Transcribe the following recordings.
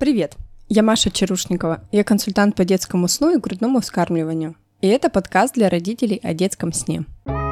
Привет! Я Маша Чарушникова. Я консультант по детскому сну и грудному вскармливанию. И это подкаст для родителей о детском сне.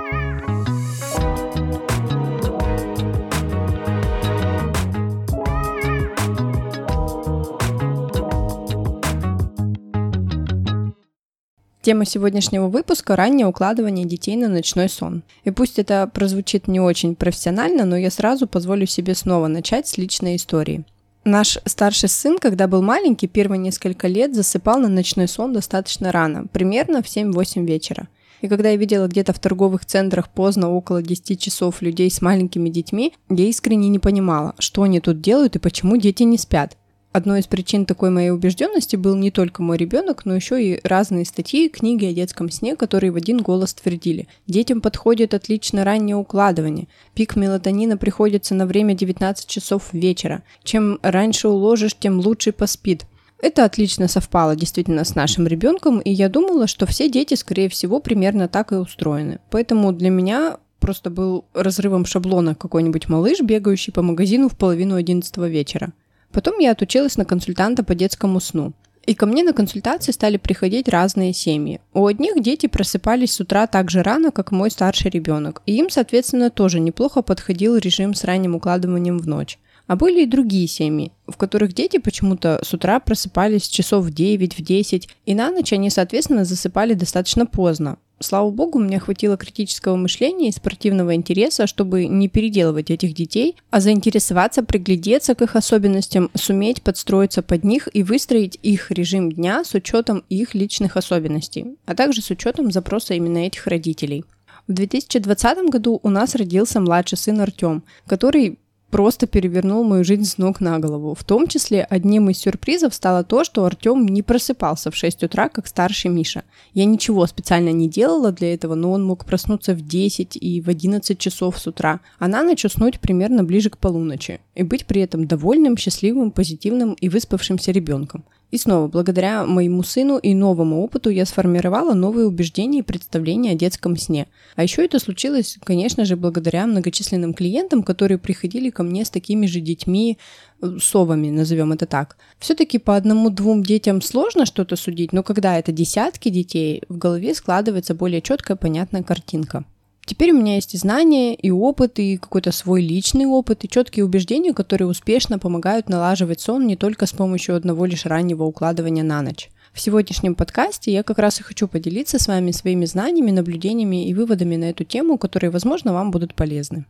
Тема сегодняшнего выпуска – раннее укладывание детей на ночной сон. И пусть это прозвучит не очень профессионально, но я сразу позволю себе снова начать с личной истории. Наш старший сын, когда был маленький, первые несколько лет засыпал на ночной сон достаточно рано, примерно в 7-8 вечера. И когда я видела где-то в торговых центрах поздно, около 10 часов людей с маленькими детьми, я искренне не понимала, что они тут делают и почему дети не спят. Одной из причин такой моей убежденности был не только мой ребенок, но еще и разные статьи и книги о детском сне, которые в один голос твердили: детям подходит отлично раннее укладывание, пик мелатонина приходится на время 19 часов вечера, чем раньше уложишь, тем лучше поспит. Это отлично совпало действительно с нашим ребенком, и я думала, что все дети, скорее всего, примерно так и устроены. Поэтому для меня просто был разрывом шаблона какой-нибудь малыш, бегающий по магазину в 10:30 вечера. Потом я отучилась на консультанта по детскому сну. И ко мне на консультации стали приходить разные семьи. У одних дети просыпались с утра так же рано, как мой старший ребенок, и им, соответственно, тоже неплохо подходил режим с ранним укладыванием в ночь. А были и другие семьи, в которых дети почему-то с утра просыпались часов в 9, в 10, и на ночь они, соответственно, засыпали достаточно поздно. Слава богу, мне хватило критического мышления и спортивного интереса, чтобы не переделывать этих детей, а заинтересоваться, приглядеться к их особенностям, суметь подстроиться под них и выстроить их режим дня с учетом их личных особенностей, а также с учетом запроса именно этих родителей. В 2020 году у нас родился младший сын Артем, который просто перевернул мою жизнь с ног на голову. В том числе одним из сюрпризов стало то, что Артем не просыпался в 6 утра, как старший Миша. Я ничего специально не делала для этого, но он мог проснуться в 10 и в 11 часов с утра, а на ночь уснуть примерно ближе к полуночи и быть при этом довольным, счастливым, позитивным и выспавшимся ребенком. И снова, благодаря моему сыну и новому опыту я сформировала новые убеждения и представления о детском сне. А еще это случилось, конечно же, благодаря многочисленным клиентам, которые приходили ко мне с такими же детьми, совами, назовем это так. Все-таки по 1-2 детям сложно что-то судить, но когда это десятки детей, в голове складывается более четкая, понятная картинка. Теперь у меня есть и знания, и опыт, и какой-то свой личный опыт, и четкие убеждения, которые успешно помогают налаживать сон не только с помощью одного лишь раннего укладывания на ночь. В сегодняшнем подкасте я как раз и хочу поделиться с вами своими знаниями, наблюдениями и выводами на эту тему, которые, возможно, вам будут полезны.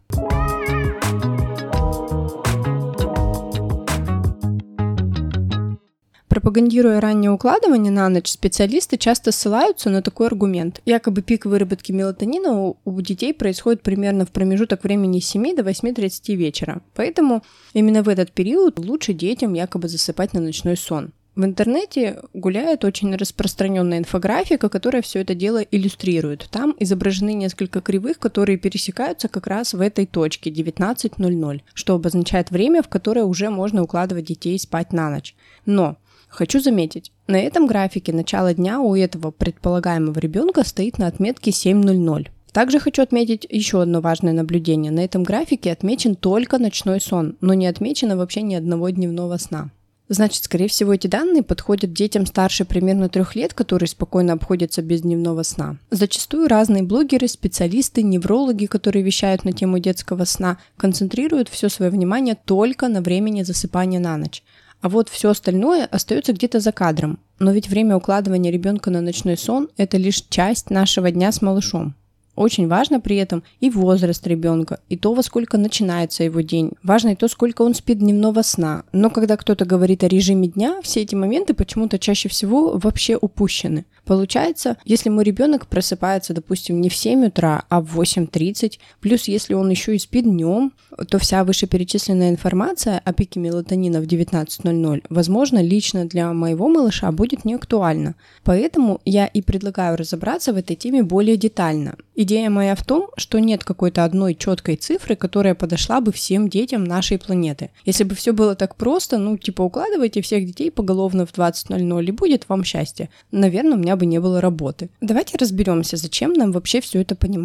Пропагандируя раннее укладывание на ночь, специалисты часто ссылаются на такой аргумент. Якобы пик выработки мелатонина у детей происходит примерно в промежуток времени с 7 до 8:30 вечера. Поэтому именно в этот период лучше детям якобы засыпать на ночной сон. В интернете гуляет очень распространенная инфографика, которая все это дело иллюстрирует. Там изображены несколько кривых, которые пересекаются как раз в этой точке 19:00, что обозначает время, в которое уже можно укладывать детей спать на ночь. Но хочу заметить, на этом графике начало дня у этого предполагаемого ребенка стоит на отметке 7:00. Также хочу отметить еще одно важное наблюдение. На этом графике отмечен только ночной сон, но не отмечено вообще ни одного дневного сна. Значит, скорее всего, эти данные подходят детям старше примерно 3 лет, которые спокойно обходятся без дневного сна. Зачастую разные блогеры, специалисты, неврологи, которые вещают на тему детского сна, концентрируют все свое внимание только на времени засыпания на ночь. А вот все остальное остается где-то за кадром. Но ведь время укладывания ребенка на ночной сон – это лишь часть нашего дня с малышом. Очень важно при этом и возраст ребенка, и то, во сколько начинается его день. Важно и то, сколько он спит дневного сна. Но когда кто-то говорит о режиме дня, все эти моменты почему-то чаще всего вообще упущены. Получается, если мой ребенок просыпается, допустим, не в 7 утра, а в 8:30, плюс если он еще и спит днем, то вся вышеперечисленная информация о пике мелатонина в 19:00, возможно, лично для моего малыша будет не актуальна. Поэтому я и предлагаю разобраться в этой теме более детально. Идея моя в том, что нет какой-то одной четкой цифры, которая подошла бы всем детям нашей планеты. Если бы все было так просто, укладывайте всех детей поголовно в 20:00 и будет вам счастье. Наверное, у меня бы не было работы. Давайте разберемся, зачем нам вообще все это понимать.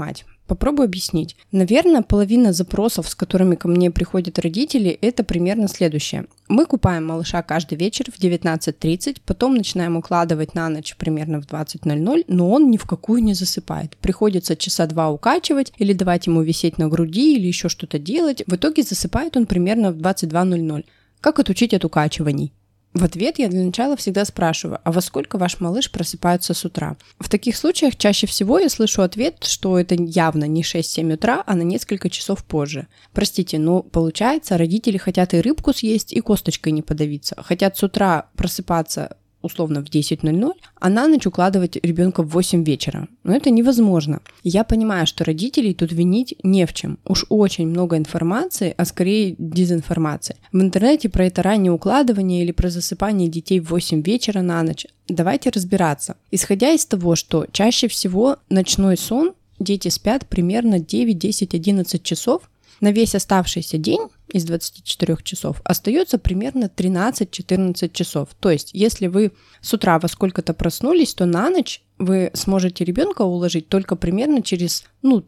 Попробую объяснить. Наверное, половина запросов, с которыми ко мне приходят родители, это примерно следующее. Мы купаем малыша каждый вечер в 19:30, потом начинаем укладывать на ночь примерно в 20:00, но он ни в какую не засыпает. Приходится часа 2 укачивать или давать ему висеть на груди или еще что-то делать. В итоге засыпает он примерно в 22:00. Как отучить от укачиваний? В ответ я для начала всегда спрашиваю, а во сколько ваш малыш просыпается с утра? В таких случаях чаще всего я слышу ответ, что это явно не 6-7 утра, а на несколько часов позже. Простите, но получается, родители хотят и рыбку съесть, и косточкой не подавиться. Хотят с утра просыпаться условно в 10:00, а на ночь укладывать ребенка в 8 вечера. Но это невозможно. Я понимаю, что родителей тут винить не в чем. Уж очень много информации, а скорее дезинформации. В интернете про это раннее укладывание или про засыпание детей в 8 вечера на ночь. Давайте разбираться. Исходя из того, что чаще всего ночной сон дети спят примерно 9, 10, 11 часов, на весь оставшийся день из 24 часов остается примерно 13-14 часов. То есть, если вы с утра во сколько-то проснулись, то на ночь вы сможете ребенка уложить только примерно через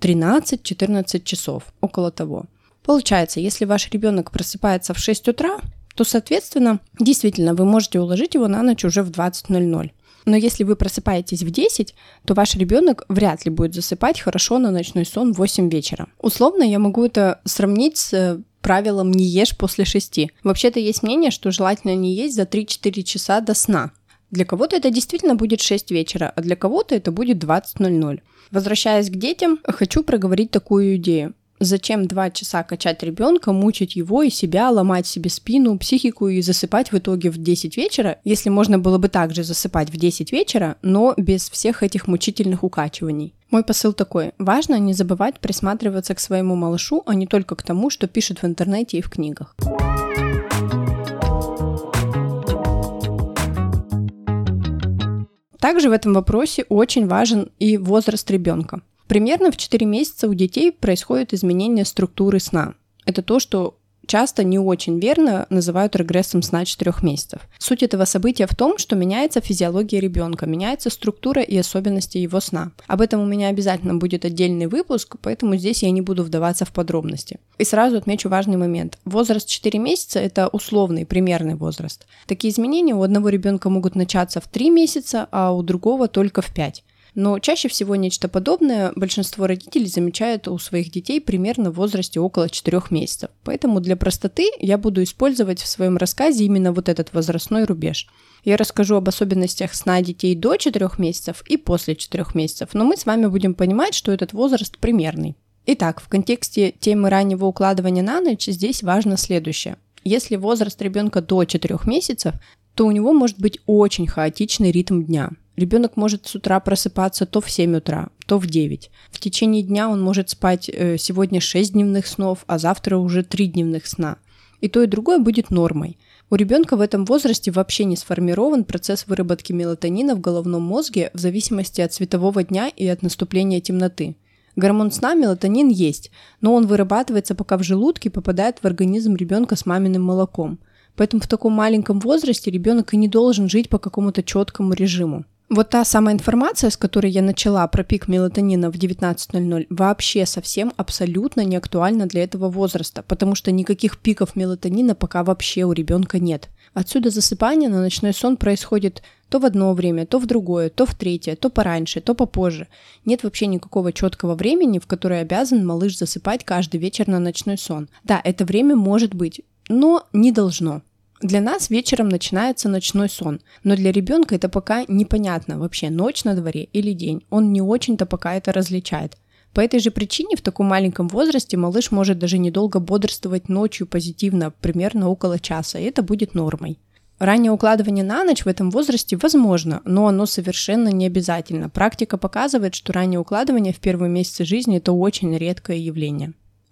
13-14 часов, около того. Получается, если ваш ребенок просыпается в 6 утра, то, соответственно, действительно, вы можете уложить его на ночь уже в 20:00. Но если вы просыпаетесь в 10, то ваш ребенок вряд ли будет засыпать хорошо на ночной сон в 8 вечера. Условно я могу это сравнить с правилом «не ешь после 6». Вообще-то есть мнение, что желательно не есть за 3-4 часа до сна. Для кого-то это действительно будет 6 вечера, а для кого-то это будет 20:00. Возвращаясь к детям, хочу проговорить такую идею. Зачем 2 часа качать ребенка, мучить его и себя, ломать себе спину, психику и засыпать в итоге в 10 вечера, если можно было бы также засыпать в 10 вечера, но без всех этих мучительных укачиваний? Мой посыл такой. Важно не забывать присматриваться к своему малышу, а не только к тому, что пишут в интернете и в книгах. Также в этом вопросе очень важен и возраст ребенка. Примерно в 4 месяца у детей происходит изменение структуры сна. Это то, что часто не очень верно называют регрессом сна 4 месяцев. Суть этого события в том, что меняется физиология ребенка, меняется структура и особенности его сна. Об этом у меня обязательно будет отдельный выпуск, поэтому здесь я не буду вдаваться в подробности. И сразу отмечу важный момент. Возраст 4 месяца – это условный, примерный возраст. Такие изменения у одного ребенка могут начаться в 3 месяца, а у другого только в 5. Но чаще всего нечто подобное большинство родителей замечают у своих детей примерно в возрасте около 4 месяцев. Поэтому для простоты я буду использовать в своем рассказе именно вот этот возрастной рубеж. Я расскажу об особенностях сна детей до 4 месяцев и после 4 месяцев, но мы с вами будем понимать, что этот возраст примерный. Итак, в контексте темы раннего укладывания на ночь здесь важно следующее. Если возраст ребенка до 4 месяцев, то у него может быть очень хаотичный ритм дня. Ребенок может с утра просыпаться то в 7 утра, то в 9. В течение дня он может спать сегодня 6 дневных снов, а завтра уже 3 дневных сна. И то, и другое будет нормой. У ребенка в этом возрасте вообще не сформирован процесс выработки мелатонина в головном мозге в зависимости от светового дня и от наступления темноты. Гормон сна мелатонин есть, но он вырабатывается, пока в желудке попадает в организм ребенка с маминым молоком. Поэтому в таком маленьком возрасте ребенок и не должен жить по какому-то четкому режиму. Вот та самая информация, с которой я начала про пик мелатонина в 19:00, вообще совсем абсолютно не актуальна для этого возраста, потому что никаких пиков мелатонина пока вообще у ребенка нет. Отсюда засыпание на ночной сон происходит то в одно время, то в другое, то в третье, то пораньше, то попозже. Нет вообще никакого четкого времени, в которое обязан малыш засыпать каждый вечер на ночной сон. Да, это время может быть, но не должно. Для нас вечером начинается ночной сон, но для ребенка это пока непонятно, вообще ночь на дворе или день. Он не очень-то пока это различает. По этой же причине в таком маленьком возрасте малыш может даже недолго бодрствовать ночью позитивно, примерно около часа, и это будет нормой. Раннее укладывание на ночь в этом возрасте возможно, но оно совершенно не обязательно. Практика показывает, что раннее укладывание в первые месяцы жизни – это очень редкое явление.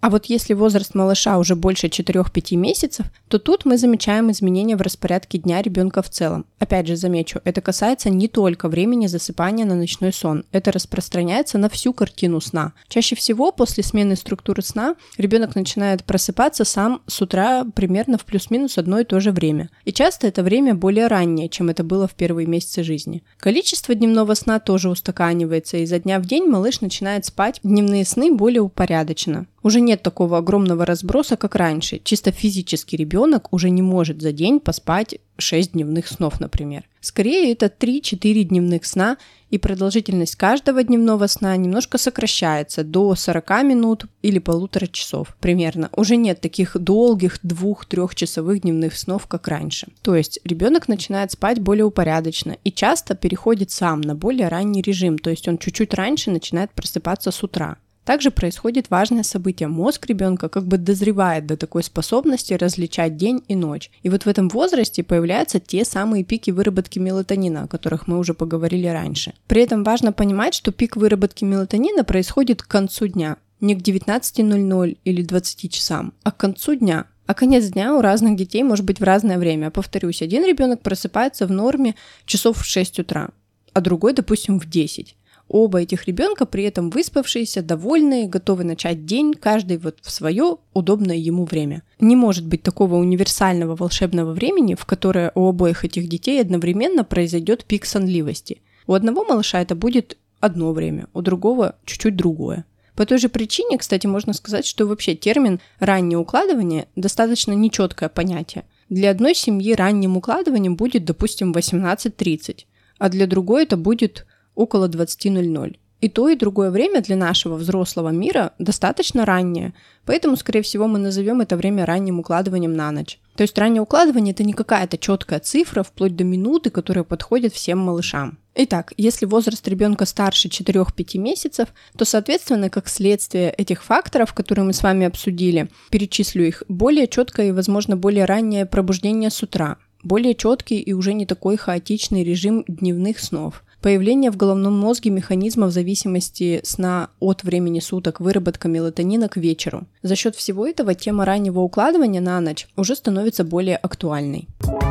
А вот если возраст малыша уже больше 4-5 месяцев, то тут мы замечаем изменения в распорядке дня ребенка в целом. Опять же, замечу, это касается не только времени засыпания на ночной сон, это распространяется на всю картину сна. Чаще всего после смены структуры сна ребенок начинает просыпаться сам с утра примерно в плюс-минус одно и то же время. И часто это время более раннее, чем это было в первые месяцы жизни. Количество дневного сна тоже устаканивается, и изо дня в день малыш начинает спать дневные сны более упорядоченно. Уже нет такого огромного разброса, как раньше. Чисто физически ребенок уже не может за день поспать 6 дневных снов, например. Скорее, это 3-4 дневных сна, и продолжительность каждого дневного сна немножко сокращается до 40 минут или 1,5 часов примерно. Уже нет таких долгих 2-3-часовых дневных снов, как раньше. То есть ребенок начинает спать более упорядоченно и часто переходит сам на более ранний режим, то есть он чуть-чуть раньше начинает просыпаться с утра. Также происходит важное событие. Мозг ребенка как бы дозревает до такой способности различать день и ночь. И вот в этом возрасте появляются те самые пики выработки мелатонина, о которых мы уже поговорили раньше. При этом важно понимать, что пик выработки мелатонина происходит к концу дня. Не к 19:00 или 20 часам, а к концу дня. А конец дня у разных детей может быть в разное время. Повторюсь, один ребенок просыпается в норме часов в 6 утра, а другой, допустим, в 10. Оба этих ребенка при этом выспавшиеся, довольные, готовы начать день, каждый вот в свое удобное ему время. Не может быть такого универсального волшебного времени, в которое у обоих этих детей одновременно произойдет пик сонливости. У одного малыша это будет одно время, у другого чуть-чуть другое. По той же причине, кстати, можно сказать, что вообще термин «раннее укладывание» достаточно нечеткое понятие. Для одной семьи ранним укладыванием будет, допустим, 18:30, а для другой это будет около 20:00. И то, и другое время для нашего взрослого мира достаточно раннее, поэтому, скорее всего, мы назовем это время ранним укладыванием на ночь. То есть раннее укладывание – это не какая-то четкая цифра, вплоть до минуты, которая подходит всем малышам. Итак, если возраст ребенка старше 4-5 месяцев, то, соответственно, как следствие этих факторов, которые мы с вами обсудили, перечислю их, более четкое и, возможно, более раннее пробуждение с утра, более четкий и уже не такой хаотичный режим дневных снов, появление в головном мозге механизмов зависимости сна от времени суток, выработка мелатонина к вечеру. За счет всего этого тема раннего укладывания на ночь уже становится более актуальной.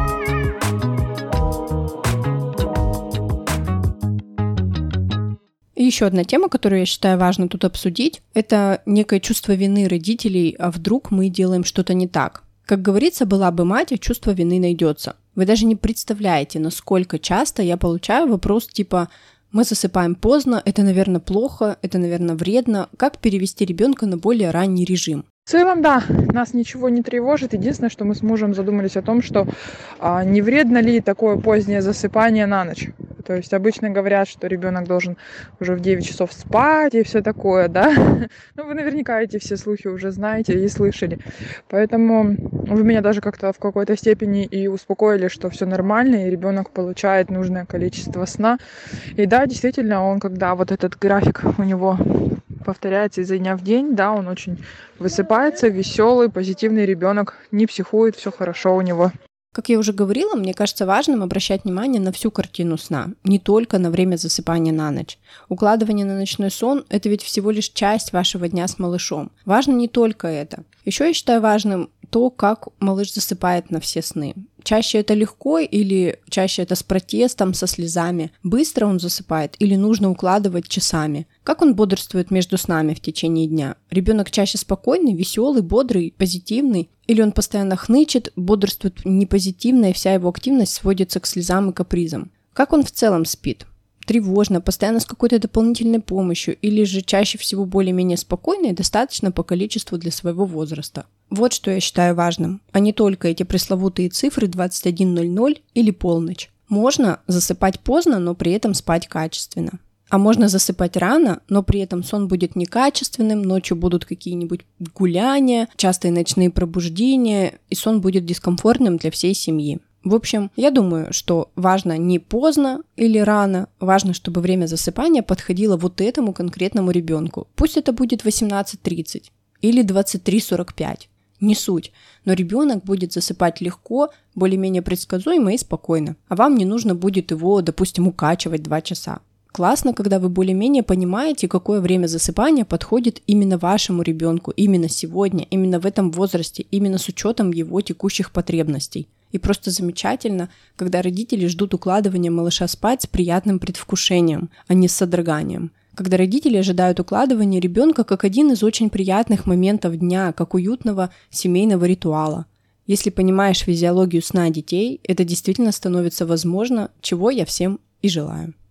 И еще одна тема, которую я считаю важно тут обсудить, это некое чувство вины родителей, а вдруг мы делаем что-то не так. Как говорится, была бы мать, а чувство вины найдется. Вы даже не представляете, насколько часто я получаю вопрос типа «мы засыпаем поздно, это, наверное, плохо, это, наверное, вредно». Как перевести ребенка на более ранний режим? В целом, да, нас ничего не тревожит. Единственное, что мы с мужем задумались о том, что не вредно ли такое позднее засыпание на ночь. То есть обычно говорят, что ребенок должен уже в 9 часов спать и все такое, да. Ну, вы наверняка эти все слухи уже знаете и слышали. Поэтому вы меня даже как-то в какой-то степени и успокоили, что все нормально, и ребенок получает нужное количество сна. И да, действительно, он, когда вот этот график у него повторяется изо дня в день, да, он очень высыпается, веселый, позитивный ребенок, не психует, все хорошо у него. Как я уже говорила, мне кажется важным обращать внимание на всю картину сна, не только на время засыпания на ночь. Укладывание на ночной сон – это ведь всего лишь часть вашего дня с малышом. Важно не только это. Еще я считаю важным то, как малыш засыпает на все сны. Чаще это легко или чаще это с протестом, со слезами. Быстро он засыпает или нужно укладывать часами. Как он бодрствует между снами в течение дня? Ребенок чаще спокойный, веселый, бодрый, позитивный? Или он постоянно хнычет, бодрствует непозитивно, и вся его активность сводится к слезам и капризам? Как он в целом спит? Тревожно, постоянно с какой-то дополнительной помощью, или же чаще всего более-менее спокойно и достаточно по количеству для своего возраста. Вот что я считаю важным, а не только эти пресловутые цифры 21:00 или полночь. Можно засыпать поздно, но при этом спать качественно. А можно засыпать рано, но при этом сон будет некачественным, ночью будут какие-нибудь гуляния, частые ночные пробуждения, и сон будет дискомфортным для всей семьи. В общем, я думаю, что важно не поздно или рано, важно, чтобы время засыпания подходило вот этому конкретному ребенку. Пусть это будет 18:30 или 23:45, не суть, но ребенок будет засыпать легко, более-менее предсказуемо и спокойно, а вам не нужно будет его, допустим, укачивать 2 часа. Классно, когда вы более-менее понимаете, какое время засыпания подходит именно вашему ребенку, именно сегодня, именно в этом возрасте, именно с учетом его текущих потребностей. И просто замечательно, когда родители ждут укладывания малыша спать с приятным предвкушением, а не с содроганием. Когда родители ожидают укладывания ребенка как один из очень приятных моментов дня, как уютного семейного ритуала. Если понимаешь физиологию сна детей, это действительно становится возможно, чего я всем и желаю.